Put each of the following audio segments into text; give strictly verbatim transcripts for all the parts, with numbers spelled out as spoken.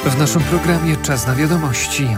W naszym programie Czas na wiadomości.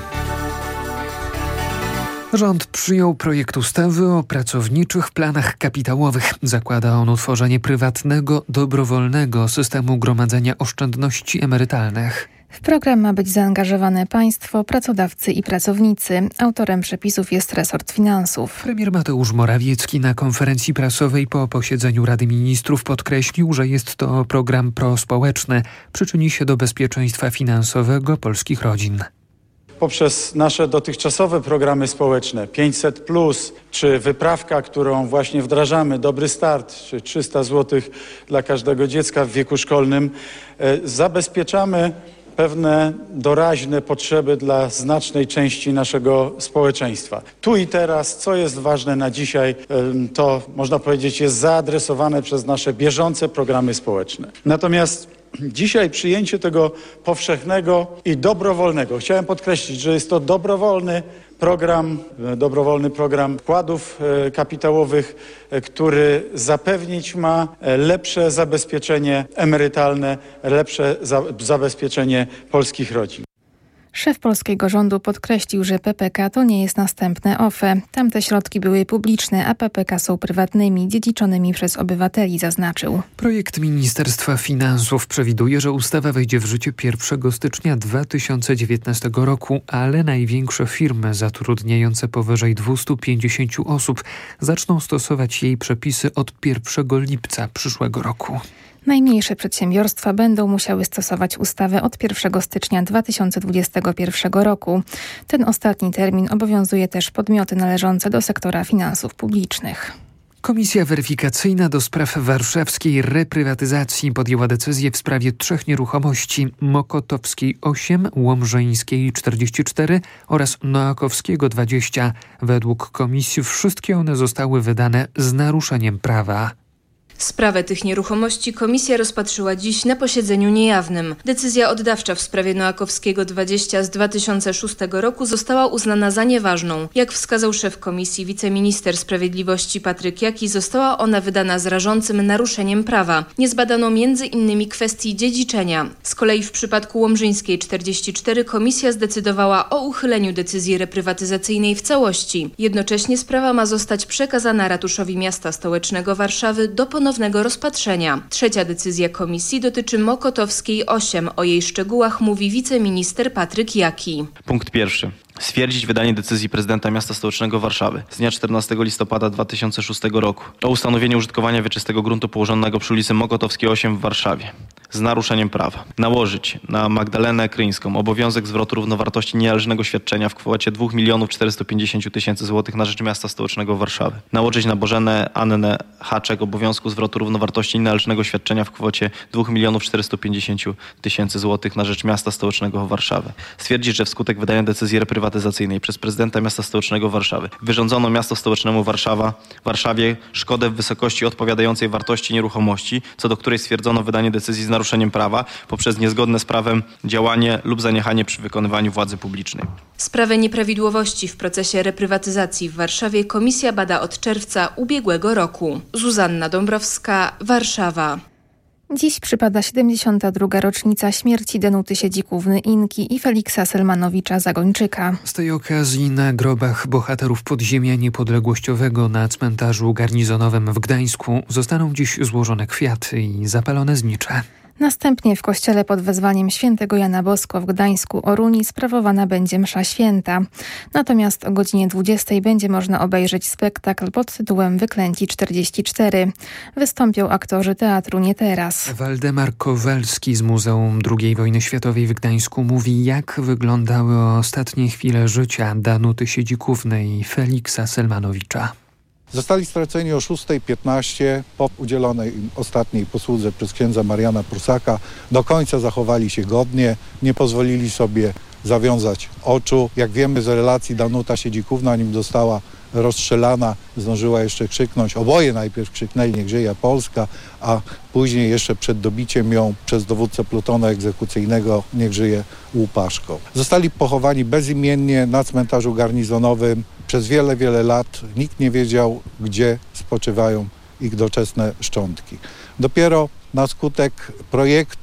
Rząd przyjął projekt ustawy o pracowniczych planach kapitałowych. Zakłada on utworzenie prywatnego, dobrowolnego systemu gromadzenia oszczędności emerytalnych. W program ma być zaangażowane państwo, pracodawcy i pracownicy. Autorem przepisów jest resort finansów. Premier Mateusz Morawiecki na konferencji prasowej po posiedzeniu Rady Ministrów podkreślił, że jest to program prospołeczny. Przyczyni się do bezpieczeństwa finansowego polskich rodzin. Poprzez nasze dotychczasowe programy społeczne pięćset plus, czy wyprawka, którą właśnie wdrażamy, Dobry Start, czy trzysta złotych dla każdego dziecka w wieku szkolnym, zabezpieczamy pewne doraźne potrzeby dla znacznej części naszego społeczeństwa. Tu i teraz, co jest ważne na dzisiaj, to można powiedzieć jest zaadresowane przez nasze bieżące programy społeczne. Natomiast dzisiaj przyjęcie tego powszechnego i dobrowolnego, chciałem podkreślić, że jest to dobrowolny program, dobrowolny program wkładów kapitałowych, który zapewnić ma lepsze zabezpieczenie emerytalne, lepsze za- zabezpieczenie polskich rodzin. Szef polskiego rządu podkreślił, że P P K to nie jest następne O F E. Tamte środki były publiczne, a P P K są prywatnymi, dziedziczonymi przez obywateli, zaznaczył. Projekt Ministerstwa Finansów przewiduje, że ustawa wejdzie w życie pierwszego stycznia dwa tysiące dziewiętnastego roku, ale największe firmy zatrudniające powyżej dwieście pięćdziesiąt osób zaczną stosować jej przepisy od pierwszego lipca przyszłego roku. Najmniejsze przedsiębiorstwa będą musiały stosować ustawę od pierwszego stycznia dwa tysiące dwudziestego pierwszego roku. Ten ostatni termin obowiązuje też podmioty należące do sektora finansów publicznych. Komisja weryfikacyjna do spraw warszawskiej reprywatyzacji podjęła decyzję w sprawie trzech nieruchomości: Mokotowskiej osiem, Łomżyńskiej czterdzieści cztery oraz Noakowskiego dwadzieścia. Według komisji wszystkie one zostały wydane z naruszeniem prawa. Sprawę tych nieruchomości komisja rozpatrzyła dziś na posiedzeniu niejawnym. Decyzja oddawcza w sprawie Noakowskiego dwadzieścia z dwa tysiące szóstego roku została uznana za nieważną. Jak wskazał szef komisji, wiceminister sprawiedliwości Patryk Jaki, została ona wydana z rażącym naruszeniem prawa. Nie zbadano między innymi kwestii dziedziczenia. Z kolei w przypadku Łomżyńskiej czterdzieści cztery komisja zdecydowała o uchyleniu decyzji reprywatyzacyjnej w całości. Jednocześnie sprawa ma zostać przekazana ratuszowi miasta stołecznego Warszawy do ponownego rozpatrzenia. Trzecia decyzja komisji dotyczy Mokotowskiej osiem. O jej szczegółach mówi wiceminister Patryk Jaki. Punkt pierwszy. Stwierdzić wydanie decyzji prezydenta miasta stołecznego Warszawy z dnia czternastego listopada dwa tysiące szóstego roku o ustanowieniu użytkowania wieczystego gruntu położonego przy ulicy Mokotowskiej osiem w Warszawie z naruszeniem prawa. Nałożyć na Magdalenę Kryńską obowiązek zwrotu równowartości nienależnego świadczenia w kwocie dwa miliony czterysta pięćdziesiąt tysięcy złotych na rzecz miasta stołecznego Warszawy. Nałożyć na Bożenę Annę Haczek obowiązku zwrotu równowartości nienależnego świadczenia w kwocie dwa miliony czterysta pięćdziesiąt tysięcy złotych na rzecz miasta stołecznego Warszawy. Stwierdzić, że wskutek wydania decyzji reprywatyzacyjnej przez prezydenta miasta stołecznego Warszawy wyrządzono miasto stołecznemu Warszawa, Warszawie szkodę w wysokości odpowiadającej wartości nieruchomości, co do której stwierdzono wydanie decyzji z naruszeniem prawa poprzez niezgodne z prawem działanie lub zaniechanie przy wykonywaniu władzy publicznej. Sprawę nieprawidłowości w procesie reprywatyzacji w Warszawie komisja bada od czerwca ubiegłego roku. Zuzanna Dąbrowska, Warszawa. Dziś przypada siedemdziesiąta druga rocznica śmierci Danuty Siedzikówny-Inki i Feliksa Selmanowicza-Zagończyka. Z tej okazji na grobach bohaterów podziemia niepodległościowego na cmentarzu garnizonowym w Gdańsku zostaną dziś złożone kwiaty i zapalone znicze. Następnie w kościele pod wezwaniem świętego Jana Bosko w Gdańsku Oruni sprawowana będzie msza święta. Natomiast o godzinie dwudziestej będzie można obejrzeć spektakl pod tytułem Wyklęci czterdzieści cztery. Wystąpią aktorzy Teatru Nie Teraz. Waldemar Kowalski z Muzeum drugiej Wojny Światowej w Gdańsku mówi, jak wyglądały ostatnie chwile życia Danuty Siedzikówny i Feliksa Selmanowicza. Zostali straceni o szósta piętnaście po udzielonej im ostatniej posłudze przez księdza Mariana Prusaka. Do końca zachowali się godnie, nie pozwolili sobie zawiązać oczu. Jak wiemy z relacji, Danuta Siedzikówna, nim została rozstrzelana, zdążyła jeszcze krzyknąć, oboje najpierw krzyknęli niech żyje Polska, a później jeszcze przed dobiciem ją przez dowódcę plutonu egzekucyjnego niech żyje Łupaszko. Zostali pochowani bezimiennie na cmentarzu garnizonowym. Przez wiele, wiele lat nikt nie wiedział, gdzie spoczywają ich doczesne szczątki. Dopiero na skutek projektu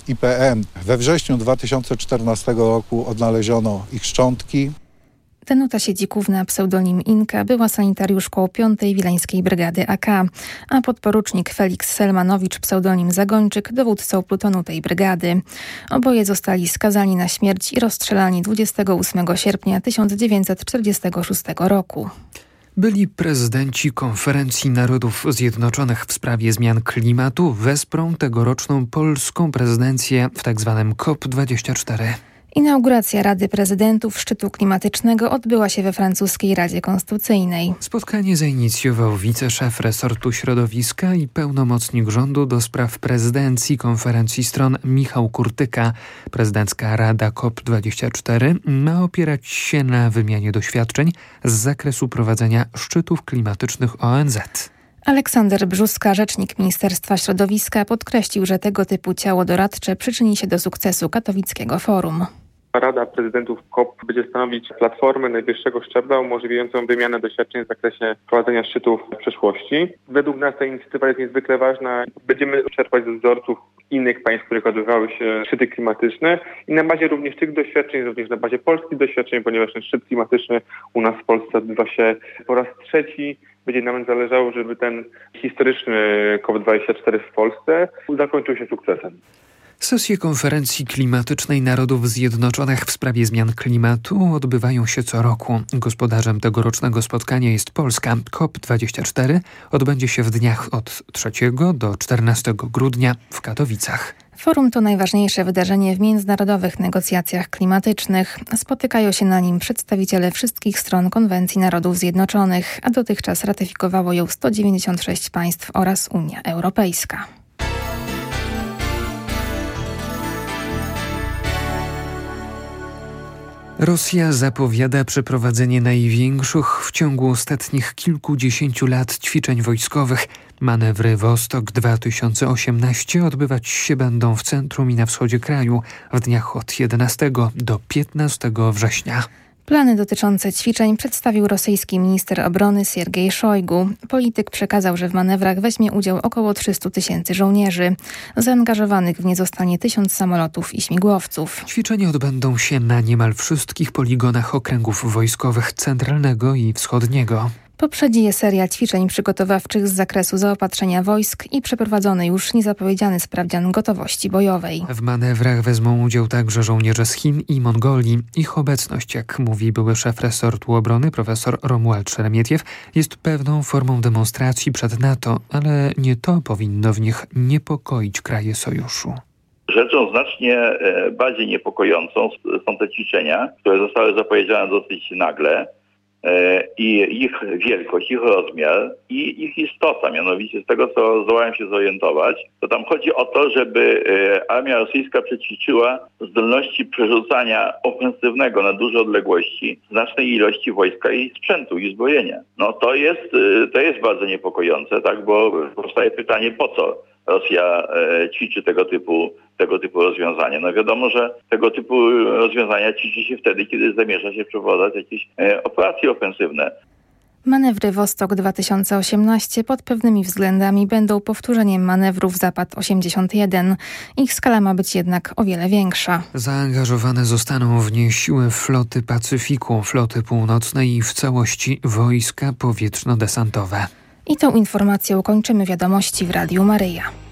I P M. We wrześniu dwa tysiące czternastego roku odnaleziono ich szczątki. Danuta Siedzikówna, pseudonim Inka, była sanitariuszką piątej Wileńskiej Brygady A K, a podporucznik Feliks Selmanowicz, pseudonim Zagończyk, dowódcą plutonu tej brygady. Oboje zostali skazani na śmierć i rozstrzelani dwudziestego ósmego sierpnia tysiąc dziewięćset czterdziestego szóstego roku. Byli prezydenci Konferencji Narodów Zjednoczonych w sprawie zmian klimatu wesprą tegoroczną polską prezydencję w tzw. COP dwadzieścia cztery. Inauguracja Rady Prezydentów Szczytu Klimatycznego odbyła się we francuskiej Radzie Konstytucyjnej. Spotkanie zainicjował wiceszef resortu środowiska i pełnomocnik rządu do spraw prezydencji Konferencji Stron Michał Kurtyka. Prezydencka Rada COP dwadzieścia cztery ma opierać się na wymianie doświadczeń z zakresu prowadzenia szczytów klimatycznych O N Z. Aleksander Brzuska, rzecznik Ministerstwa Środowiska, podkreślił, że tego typu ciało doradcze przyczyni się do sukcesu katowickiego forum. Rada Prezydentów COP będzie stanowić platformę najwyższego szczebla umożliwiającą wymianę doświadczeń w zakresie prowadzenia szczytów w przyszłości. Według nas ta inicjatywa jest niezwykle ważna. Będziemy czerpać ze wzorców innych państw, w których odbywały się szczyty klimatyczne i na bazie również tych doświadczeń, również na bazie polskich doświadczeń, ponieważ ten szczyt klimatyczny u nas w Polsce odbywa się po raz trzeci. Będzie nam zależało, żeby ten historyczny COP dwadzieścia cztery w Polsce zakończył się sukcesem. Sesje konferencji klimatycznej Narodów Zjednoczonych w sprawie zmian klimatu odbywają się co roku. Gospodarzem tegorocznego spotkania jest Polska. COP dwadzieścia cztery odbędzie się w dniach od trzeciego do czternastego grudnia w Katowicach. Forum to najważniejsze wydarzenie w międzynarodowych negocjacjach klimatycznych. Spotykają się na nim przedstawiciele wszystkich stron Konwencji Narodów Zjednoczonych, a dotychczas ratyfikowało ją sto dziewięćdziesiąt sześć państw oraz Unia Europejska. Rosja zapowiada przeprowadzenie największych w ciągu ostatnich kilkudziesięciu lat ćwiczeń wojskowych. Manewry Wostok dwa tysiące osiemnaście odbywać się będą w centrum i na wschodzie kraju w dniach od jedenastego do piętnastego września. Plany dotyczące ćwiczeń przedstawił rosyjski minister obrony Siergiej Szojgu. Polityk przekazał, że w manewrach weźmie udział około trzystu tysięcy żołnierzy. Zaangażowanych w nie zostanie tysiąc samolotów i śmigłowców. Ćwiczenia odbędą się na niemal wszystkich poligonach okręgów wojskowych centralnego i wschodniego. Poprzedzi je seria ćwiczeń przygotowawczych z zakresu zaopatrzenia wojsk i przeprowadzony już niezapowiedziany sprawdzian gotowości bojowej. W manewrach wezmą udział także żołnierze z Chin i Mongolii. Ich obecność, jak mówi były szef resortu obrony profesor Romuald Szeremietiew, jest pewną formą demonstracji przed NATO, ale nie to powinno w nich niepokoić kraje sojuszu. Rzeczą znacznie bardziej niepokojącą są te ćwiczenia, które zostały zapowiedziane dosyć nagle. I ich wielkość, ich rozmiar i ich istota. Mianowicie z tego, co zdołałem się zorientować, to tam chodzi o to, żeby armia rosyjska przećwiczyła zdolności przerzucania ofensywnego na duże odległości znacznej ilości wojska i sprzętu i zbrojenia. No to jest, to jest bardzo niepokojące, tak, bo powstaje pytanie, po co Rosja e, ćwiczy tego typu, tego typu rozwiązania. No wiadomo, że tego typu rozwiązania ćwiczy się wtedy, kiedy zamierza się przeprowadzać jakieś e, operacje ofensywne. Manewry Wostok dwa tysiące osiemnaście pod pewnymi względami będą powtórzeniem manewrów Zapad osiemdziesiąt jeden. Ich skala ma być jednak o wiele większa. Zaangażowane zostaną w nie siły floty Pacyfiku, floty północnej i w całości wojska powietrzno-desantowe. I tą informacją kończymy wiadomości w Radiu Maryja.